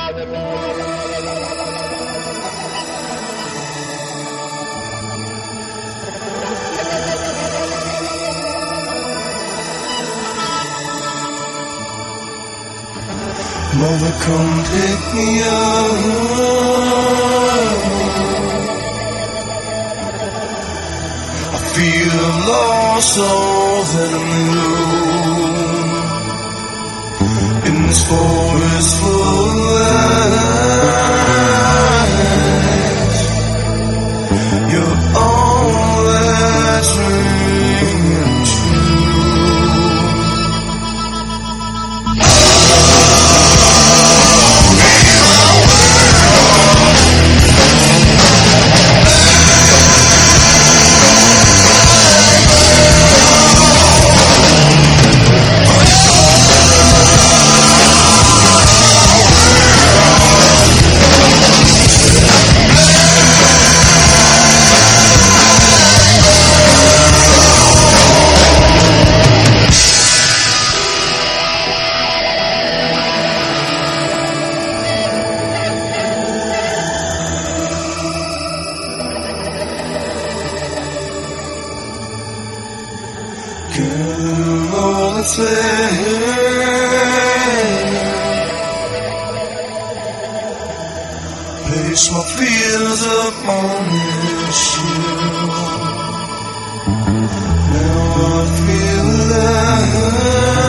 Mother, come pick me up. I feel I've lost all that I knew in this forest full of lies. You're all that's ringing true. Girl, all that's left, place my fears up on this shelf. Now I feel alive.